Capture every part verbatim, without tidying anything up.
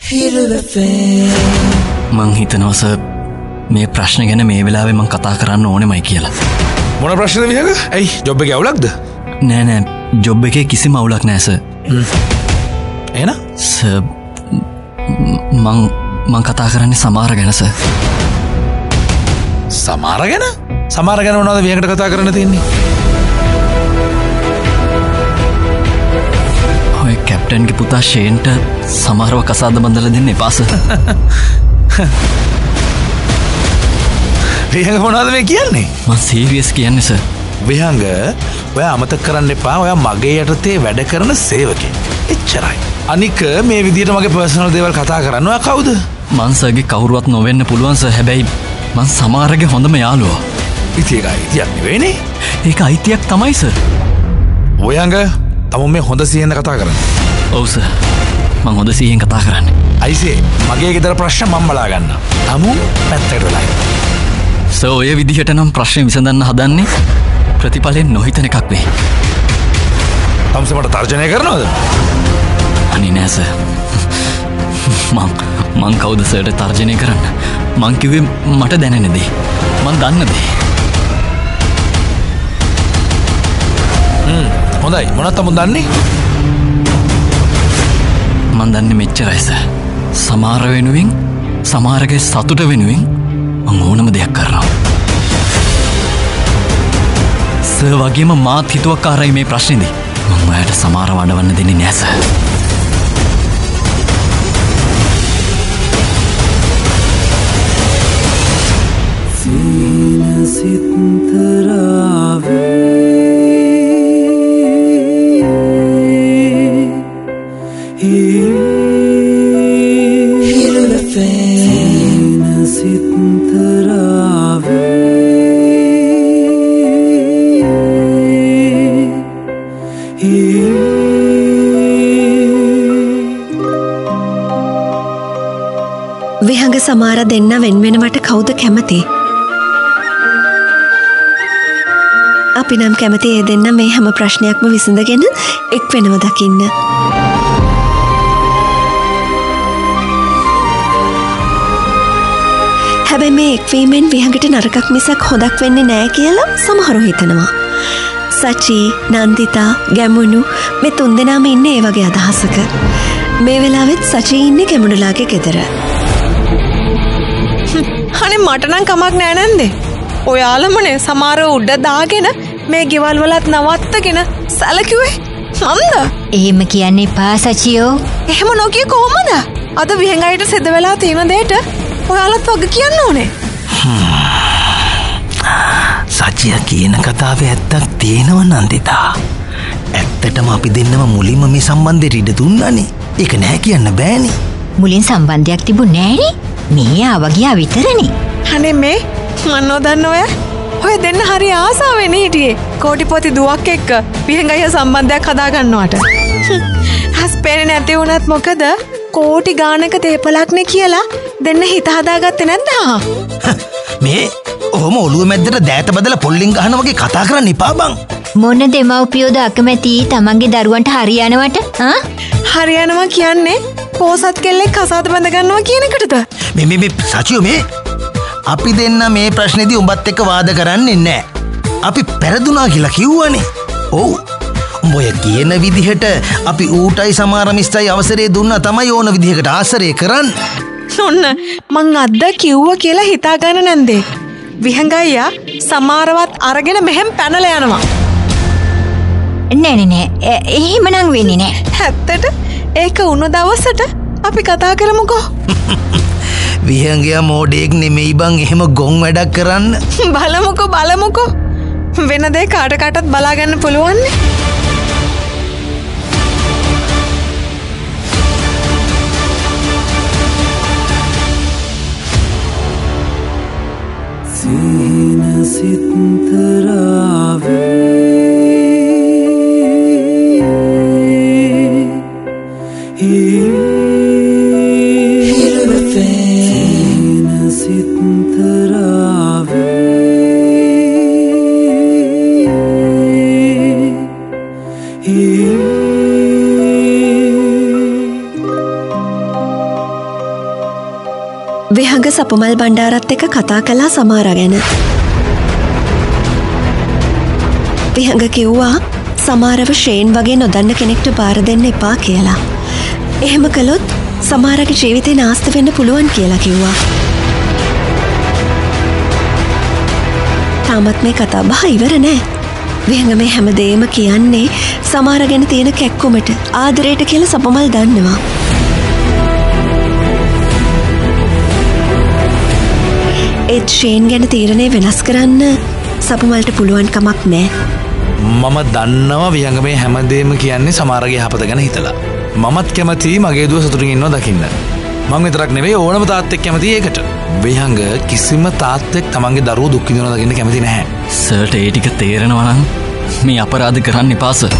මං හිතනවා සර් මේ ප්‍රශ්න ගැන මේ වෙලාවේ මං කතා කරන්න ඕනෙමයි කියලා. මොන ප්‍රශ්නද විහඟ? ඇයි ජොබ් එකේ අවුලක්ද? නෑ නෑ ජොබ් එකේ කිසිම අවුලක් නෑ සර්. එහෙනම් සර් මං මං කතා කරන්නේ සමාර ගැන සර්. සමාර ගැන? සමාර ගැන මොනවද විහඟට කතා කරන්න තියෙන්නේ? ඔය කැප්ටන්ගේ පුතා ෂේන්ට සමාරව කසාද බඳලා දෙන්න එපා සර්. විහඟ මොනවද මේ කියන්නේ? මං සීරියස් කියන්නේ සර්. විහඟ ඔයා අමතක කරන්න එපා ඔයා මගේ යටතේ වැඩ කරන සේවකයෙක්. එච්චරයි. අනික මේ විදියට මගේ පර්සනල් දේවල් කතා කරන්න ඔයා කවුද? මං සර්ගේ කවුරුවත් නොවෙන්න පුළුවන් සර්. හැබැයි මං සමාරගේ හොඳම යාළුවා. ඉතින් ඒක අයිතියක් නෙවෙයිනේ. ඒක අයිතියක් තමයි සර්. විහඟ තමුන් මේ හොඳ සිහියෙන් කතා කරන්නේ. ඔව් සර්. මං හොඳ සිහියෙන් කතා කරන්නේ. අයිසේ මගේ ගෙදර ප්‍රශ්න මම බලා ගන්නවා. තමුන් පැත්තට වෙලා. සර් ඔය විදිහට නම් ප්‍රශ්න විසඳන්න හදන්නේ ප්‍රතිඵලෙන් නොහිතන එකක් වෙයි. තමුසේ මට තර්ජනය කරනවද? අනේ නෑ සර්. මං මං කවුද සර්ට තර්ජනය කරන්න? මං කිව්වේ මට දැනෙන දේ. මං දන්න දේ. හ්ම් හොඳයි. මොනවද තමුන් දන්නේ? මං දන්නේ මෙච්චරයි සර්. සමාර වෙනුවෙන් සමාරගේ සතුට වෙනුවෙන් මං ඕනම දෙයක් කරනවා. සර් වගේම මාත් හිතුවක්කාරයි මේ ප්‍රශ්නේදී. මං ඔයාලට සමාර වඩවන්න දෙන්නේ නෑ සර්. සීන සිත්තරාවේ විහඟ සමාර දෙන්න වෙන වෙනවට කවුද කැමති? අපි නම් කැමති ඒ දෙන්න මේ හැම ප්‍රශ්නයක්ම විසඳගෙන එක් වෙනව දකින්න. හැබැයි මේ එක්වීමෙන් විහඟට නරකක් මිසක් හොදක් වෙන්නේ නෑ කියලා සමහරු හිතනවා. සචි, නන්දිතා, ගැමුණු මේ තුන්දෙනාම ඉන්නේ ඒ වගේ අදහසක. මේ වෙලාවෙත් සචි ඉන්නේ ගැමුණුලාගේ ගෙදර. අනේ මට නම් කමක් නෑ නන්දේ. ඔයාලමනේ සමහර උඩ දාගෙන මේ ගෙවල් වලත් නවත්තගෙන සැලකුවේ මන්ද? එහෙම කියන්න එපා සචියෝ. එහෙම නොකිය කොහමද? අද විහඟයිට සිද්ධ වෙලා තියෙන දෙයට ඔයාලත් වග කියන්න ඕනේ. සචිය කියන කතාවේ ඇත්තක් තියෙනව නන්දිතා. ඇත්තටම අපි දෙන්නම මුලින්ම මේ සම්බන්ධයට ඉඩ දුන්නානේ. ඒක නෑ කියන්න බෑනේ. මුලින් සම්බන්ධයක් තිබුණේ නෑනේ. මේ ආවා ගියා විතරනේ. අනේ මේ මන් නොදන්න ඔය ඔය දෙන්න හරි ආසාවෙන් හිටියේ කෝටිපති දුවක් එක්ක විහඟය සම්බන්ධයක් හදා ගන්නවට. හස් පේන්නේ නැති වුණත් මොකද කෝටි ගානක තේපලක්නේ කියලා දෙන්න හිත හදාගත්තේ නැද්ද? මේ ඔහොම ඔළුව මැද්දට දෑත බදලා පොල්ලින් ගහන වගේ කතා කරන්න එපා බං. මොන දෙමව්පියෝද අකමැති තමන්ගේ දරුවන්ට හරියනවට? ආ හරියනවා කියන්නේ පෝසත් කෙල්ලෙක් කසාද බඳ ගන්නවා කියන එකටද? මේ මේ මේ සචියෝ මේ අපි දෙන්න මේ ප්‍රශ්නේදී උඹත් එක්ක වාද කරන්නේ නැහැ. අපි පෙරදුනා කියලා කිව්වනේ. ඔව්. උඹ ඔය කියන විදිහට අපි ඌටයි සමාර මිස්ටයි අවසරය දුන්නා තමයි ඕන විදිහකට ආශ්‍රය කරන්න. ඔන්න මං අද්ද කිව්වා කියලා හිතා ගන්න නැන්දේ. විහඟයියා සමාරවත් අරගෙන මෙහෙම පැනලා යනවා. නෑ නෑ නෑ එහෙම නම් වෙන්නේ නෑ. ඇත්තට ඒක උණු දවසට අපි කතා කරමුකෝ. විහංගයා මෝඩෙක් නෙමෙයි බං එහෙම ගොන් වැඩක් කරන්න. බලමුකෝ බලමුකෝ. වෙන දේ කාට කාටත් බලා ගන්න පුළුවන් නේ. සීන සිත්තරාවේ විහඟ සපුමල් බණ්ඩාරත් එක්ක කතා කළා සමාරා ගැන. විහඟ කිව්වා සමාරව ෂේන් වගේ නොදන්න කෙනෙක්ට බාර දෙන්න එපා කියලා. එහෙම කළොත් සමාරගේ ජීවිතේ නාස්ති වෙන්න පුළුවන් කියලා කිව්වා. තාමත් මේ කතා බහ ඉවර නෑ. විහඟ මේ හැමදේම කියන්නේ සමාර ගැන තියෙන කැක්කුමට ආදරයට කියලා සපුමල් දන්නවා. ඒත් ෂේන් ගැන තීරණය වෙනස් කරන්න සපුමල්ට පුළුවන් කමක් නෑ. මම දන්නවා විහඟ මේ හැමදේම කියන්නේ සමාරගේ යහපත ගැන හිතලා. මමත් කැමති මගේ දුව සතුටින් ඉන්නවා දකින්න. මං විතරක් නෙවෙයි ඕනම තාත්තෙක් කැමති ඒකට. විහඟ කිසිම තාත්තෙක් තමන්ගේ දරුවෝ දුක් විඳිනවා දකින්න කැමති නැහැ. සර්ට ඒ ටික තේරෙනවා නම් මේ අපරාධ කරන්න එපා සර්.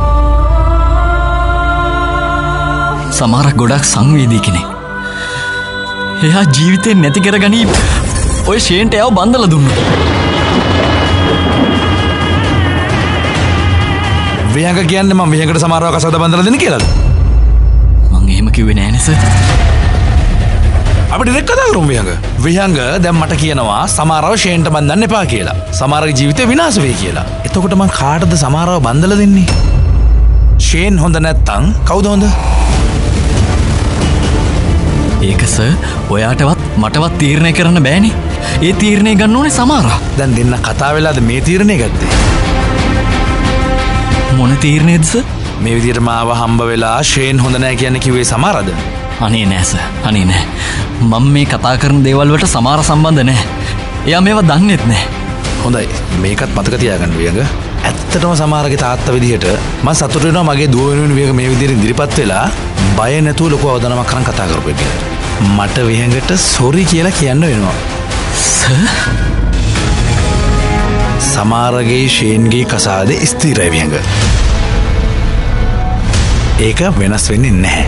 සමහරක් ගොඩක් සංවේදී කෙනෙක්. එයා ජීවිතේ නැති කරගනී. ඔය ෂේන්ට එයාව බන්දලා දුන්නා. විහඟ කියන්නේ මම විහඟට සමහරව කසාද බන්දලා දෙන්න කියලාද? මං එහෙම කිව්වේ නෑනේ සර්. අපි ඩිරෙක්ට් කතා කරමු විහඟ. විහඟ දැන් මට කියනවා සමහරව ෂේන්ට බන්දන්න එපා කියලා. සමහරගේ ජීවිතේ විනාශ වෙයි කියලා. එතකොට මං කාටද සමහරව බන්දලා දෙන්නේ? ෂේන් හොඳ නැත්තම් කවුද හොඳ? ඒක සර් ඔයාටවත් මටවත් තීරණය කරන්න බෑනේ. ඒ තීරණය ගන්න ඕනේ සමහරා. දැන් දෙන්න කතා වෙලාද මේ තීරණය ගත්තේ? මොන තීරණයද සර්? මේ විදිහට මාව හම්බ වෙලා ෂේන් හොඳ නැහැ කියන්නේ කිව්වේ සමහරද? අනේ නෑ සර්. අනේ නෑ. මම මේ කතා කරන දේවල් වලට සමහර සම්බන්ධ නෑ. එයා මේවා දන්නෙත් නෑ. හොඳයි. මේකත් මතක තියාගන්න වියඟ. ඇත්තටම සමහරගේ තාත්තා විදිහට මම සතුටු වෙනවා මගේ දුව වෙනුවෙන් වියඟ මේ විදිහට ඉදිරිපත් වෙලා බය නැතුව ලොකු අවදානමක් කරන් කතා කරපු එක. මට වියඟට සෝරි කියලා කියන්න වෙනවා. සර් සමහරගේ ෂේන්ගේ කසාදේ ස්ථිරයි වියඟ. ඒක වෙනස් වෙන්නේ නැහැ.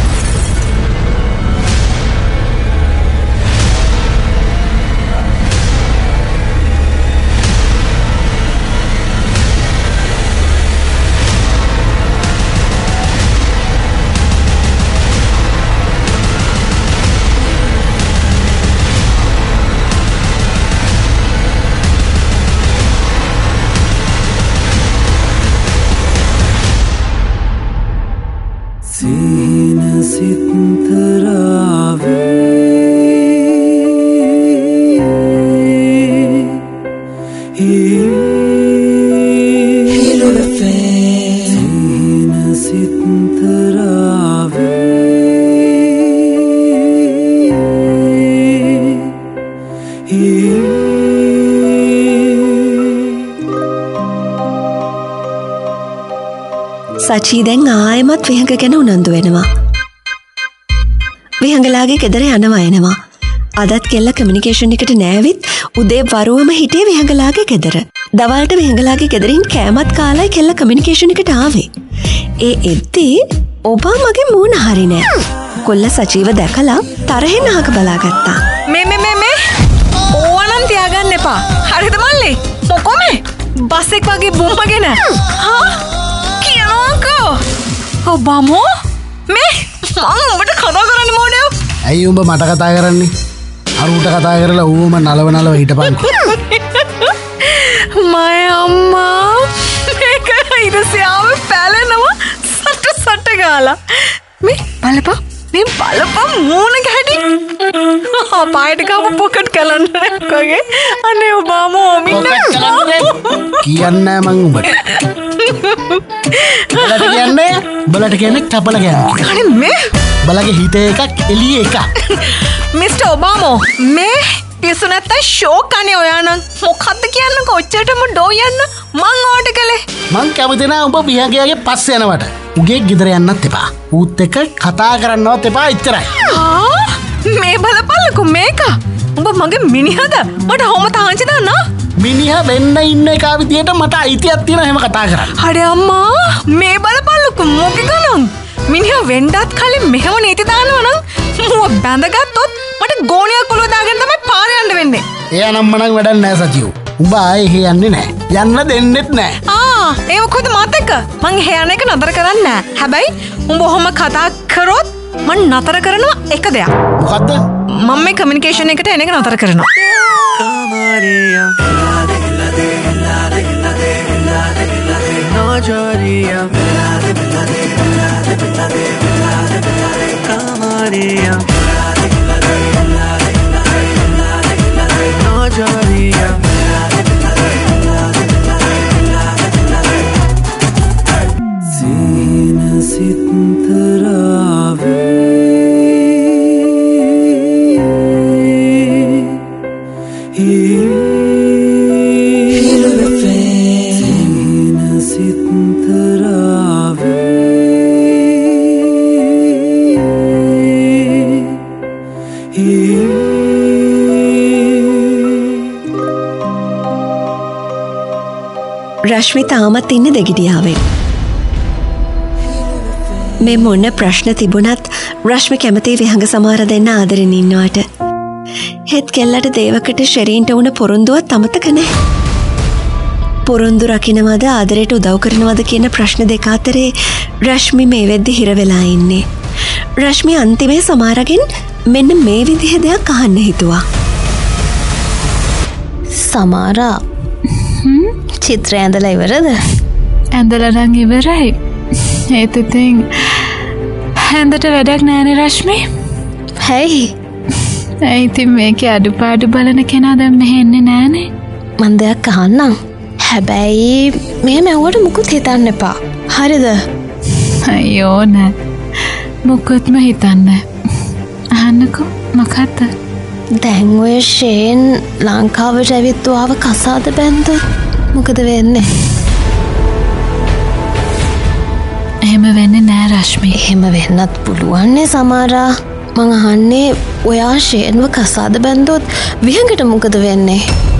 සචී දැන් ආයෙමත් විහඟ ගැන උනන්දු වෙනවා. විහඟලාගේ ගෙදර යනවා එනවා. අදත් කෙල්ල කමියුනිකේෂන් එකට නෑවිත් උදේ වරුවම හිටියේ විහඟලාගේ ගෙදර. දවල්ට විහඟලාගේ ගෙදරින් කෑමත් කාලයි කෙල්ල කමියුනිකේෂන් එකට ආවේ. ඒ එද්දී ඔබා මගේ මූණ හරි නෑ. කොල්ල සචීව දැකලා තරහෙන් අහක බලාගත්තා. මේ මේ මේ මේ ඕවනම් තියාගන්න එපා. හරිද මල්ලි? මොකෝ මේ? බස් එක වගේ බුම්මගෙන. හා? කියනවාකෝ. ඔබාමෝ? මේ මං ඔබට කතා කරන්න මොඩේ. ඇයි උඹ මට කතා කරන්නේ? අරුට කතා කරලා ඌම නලව නලව හිටපන්. මය අම්මා මේක ඉරසියාව පැලෙනවා සට සට ගාලා. මේ බලපන් මේ බලපන් මූණ ගැටි. පායට ගාපු පොකට් කැලන්ඩරයක් වගේ. අනේ ඔබාමෝ මින්න කියන්නේ මං උඹට. බලට කියන්නේ බලට කියන්නේ කපල කියන්නේ. අනේ මේ බලගේ හිතේ එකක් එළියේ එකක්. මිස්ටර් ඔබාමෝ මේ පිස්සු නැත්තම් ෂෝක් අනේ ඔයා නම් මොකද්ද කියන්න කොච්චරටම ඩෝ යන්න මං ඕට කළේ. මං කැමති නෑ උඹ පියාගේ පස්සේ යනවට. උගේ ගෙදර යන්නත් එපා. ඌත් එක්ක කතා කරන්නවත් එපා එච්චරයි. ආ මේ බලපල්ලකෝ මේක. උඹ මගේ මිනිහද? මට හොම තාංචි දාන්න. මිනිහා වෙන්න ඉන්න එක විදියට මට අයිතියක් තියෙනවා එහෙම කතා කරන්න. හරි අම්මා මේ බලපල්ලකෝ මොකේ ගණන්. මිනිහා වෙන්නත් කලින් මෙහෙම නීති දානවා නම් මුව බැඳගත්තොත් මට ගෝණියක් ඔලුව දාගෙන තමයි පාර යන්න වෙන්නේ. එයා නම් මනම් වැඩක් නෑ සචිව්. උඹ ආයේ එහෙ යන්නේ නෑ. යන්න දෙන්නෙත් නෑ. ආ ඒක කොහෙද මාත් එක්ක? මං එහෙ යන එක නතර කරන්නේ නෑ. හැබැයි උඹ ඔහොම කතා කරොත් මං නතර කරනවා එක දෙයක්. මොකද්ද? මම මේ කමියුනිකේෂන් එකට එන එක නතර කරනවා. රශ්මි තාමත් ඉන්න දෙගිඩියාවෙන්. මේ මොන්න ප්‍රශ්න තිබුණත් රශ්මි කැමති විහඟ සමාර දෙන්න ආදරෙන් ඉන්නවට. හෙත් කෙල්ලට දේවකට ශරීන්ට වුණ පොරොන්දුවත් අමතක නෑ. පොරොන්දු රකින්නවද ආදරයට උදව් කරනවද කියන ප්‍රශ්න දෙක අතරේ රශ්මි මේ වෙද්දි හිර වෙලා ඉන්නේ. රශ්මි අන්තිමේ සමාරගෙන් මෙන්න මේ විදිහ දෙයක් අහන්න හිතුවා. සමාරා චිත්‍රය ඇඳලා ඉවරද? ඇඳලා නම් ඉවරයි. ඒත් ඉතින් හැන්දට වැඩක් නෑනේ රශ්මි. හැයි? ඒ ඉතින් මේකේ අඩුපාඩු බලන කෙනා දැන් මෙහෙ එන්නේ නෑනේ. මං දෙයක් අහන්නම්. හැබැයි මේ මැව්වට මුකුත් හිතන්න එපා. හරිද? අයියෝ නෑ. මුකුත්ම හිතන්න. අහන්නකෝ මොකද්ද? දැන් ඔය ෂේන් ලංකාවට ඇවිත් ආව කසාද බැන්දොත් මොකද වෙන්නේ? එහෙම වෙන්නේ නෑ රශ්මි. එහෙම වෙන්නත් පුළුවන්නේ සමාරා. මං අහන්නේ ඔයා ෂේන්ව කසාද බැන්දොත් විහඟට මොකද වෙන්නේ?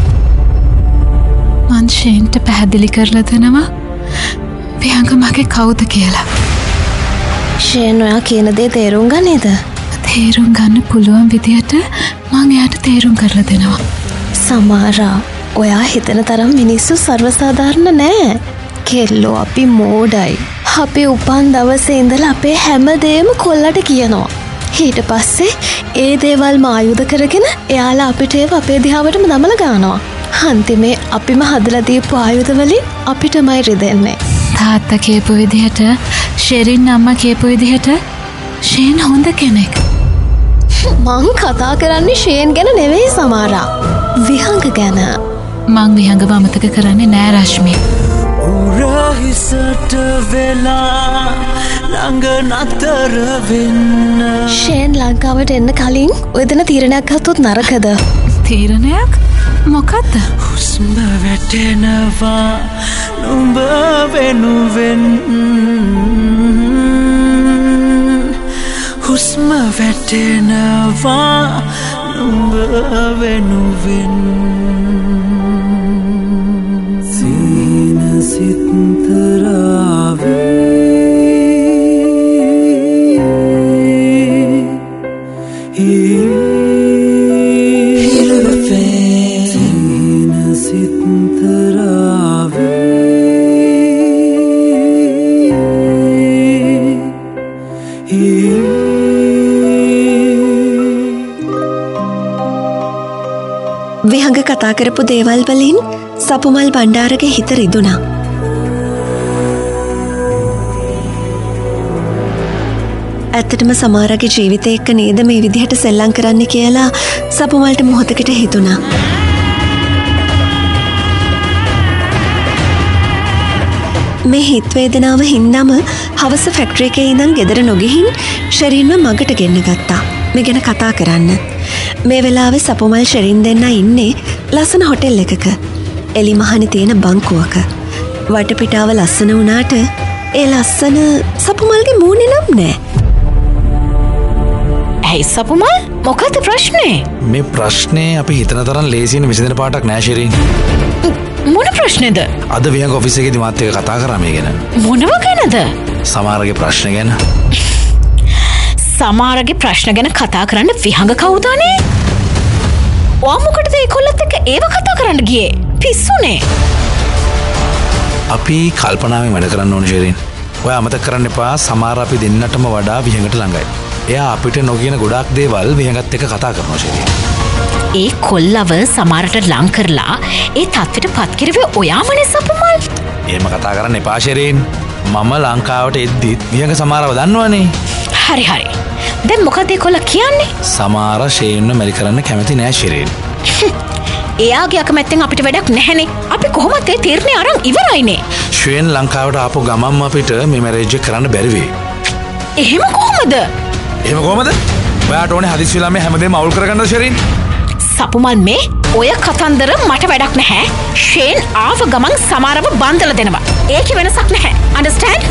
මං ෂේන්ට පැහැදිලි කරලා දෙනවා විහඟ මගේ කවුද කියලා. ෂේන් ඔයා කියන දේ තේරුම් ගන්නේද? තේරුම් ගන්න පුළුවන් විදියට මං එයාට තේරුම් කරලා දෙනවා. සමාරා, ඔයා හිතන තරම් මිනිස්සු සර්වසාධාරණ නෑ. කෙල්ලෝ අපි මෝඩයි. අපි උපන් දවසේ ඉඳලා අපේ හැම දෙයක්ම කොල්ලට කියනවා. ඊට පස්සේ ඒ දේවල් මායුද කරගෙන එයාලා අපිට ඒව අපේ දිහාවටම දමලා ගන්නවා. අන්තිමේ අපිම හදලා දීපු ආයුධ වලින් අපිටමයි රිදෙන්නේ. තාත්තා කියපු විදිහට, ෂෙරින් අම්මා කියපු විදිහට ෂේන් හොඳ කෙනෙක්. මං කතා කරන්නේ ෂේන් ගැන නෙවෙයි සමාරා. විහඟ ගැන. මං විහඟව අමතක කරන්නේ නෑ රශ්මි. උරහිසට වෙලා ළඟ නතර වෙන්න. ෂේන් ලංකාවට එන්න කලින් ඔය දෙන තීරණයක් ගත්තොත් නරකද? තීරණයක්? මොකද්ද? හුස්ම වැටෙනවා නුඹ වෙනුවෙන්. හුස්ම වැටෙනවා නුඹ වෙනුවෙන්. සීන සිත්තරාවේ විහඟ කතා කරපු දේවල් වලින් සපුමල් බණ්ඩාරගේ හිත රිදුනා. ඇත්තටම සමාරගේ ජීවිතය එක්ක නේද මේ විදිහට සෙල්ලම් කරන්න කියලා සපුමල්ට මොහොතකට හිතුණා. මේ හිත වේදනාව හින්දාම හවස ෆැක්ටරි එකේ ඉඳන් ගෙදර නොගිහින් ෂෙරින්ව මගට ගෙන්න ගත්තා. මේ ගැන කතා කරන්න. මේ වෙලාවේ සපුමල් ෂෙරින් දෙන්න ඉන්නේ ලස්සන හොටෙල් එකක. එලි මහනේ තියෙන බංකුවක. වටපිටාව ලස්සන වුණාට ඒ ලස්සන සපුමල්ගේ මූණේ නම් නෑ. ඇයි සපුමල්? මොකද ප්‍රශ්නේ? මේ ප්‍රශ්නේ අපි හිතන තරම් ලේසියෙන් විසඳන පාටක් නෑ ෂෙරින්. මොන ප්‍රශ්නේද? අද විහඟ ඔෆිස් එකේදී මාත් එක්ක කතා කරා මේ ගැන. මොනව ගැනද? සමහරගේ ප්‍රශ්න ගැන. සමහරගේ ප්‍රශ්න ගැන කතා කරන්න විහඟ කවුද අනේ? ඔයා මොකටද ඒකොල්ලත් එක්ක ඒව කතා කරන්න ගියේ? පිස්සුනේ. අපි කල්පනාවෙන් වැඩ කරන්න ඕනේ ෂෙරින්. ඔයා අමතක කරන්න එපා සමහර අපි දෙන්නටම වඩා විහඟට ළඟයි. එයා අපිට නොගෙන ගොඩක් දේවල් විහඟත් එක කතා කරනවා ශෙරීන්. ඒ කොල්ලව සමහරට ලං කරලා ඒ තත්ත්වයට පත් කරවේ ඔයාමනේ සපුමල්. එහෙම කතා කරන්න එපා ශෙරීන්. මම ලංකාවට එද්දිත් විහඟ සමහරව දන්නවනේ. හරි හරි. දැන් මොකද ඒ කොල්ලා කියන්නේ? සමහර ෂේන්ව මැරි කරන්න කැමති නෑ ශෙරීන්. එයාගේ අකමැත්තෙන් අපිට වැඩක් නැහැනේ. අපි කොහොමද ඒ තීරණය අරන් ඉවරයිනේ. ෂේන් ලංකාවට ආපු ගමන්ම අපිට මේ මැරේජ් එක කරන්න බැරි වෙයි. එහෙම කොහොමද? එහෙම කොහොමද? ඔයාට ඕනේ හදිස්සි වෙලා මේ හැමදේම අවුල් කරගන්නද ෂෙරීන්? සපුමල් මේ ඔය කතන්දර මට වැඩක් නැහැ. ෂේන් ආව ගමන් සමහරව බන්දලා දෙනවා. ඒකේ වෙනසක් නැහැ. Understand?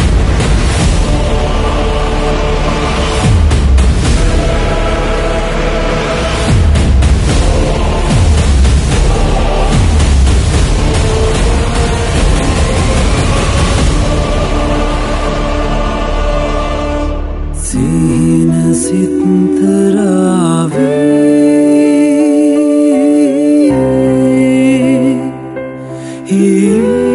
Scene සිත්තරාවේ He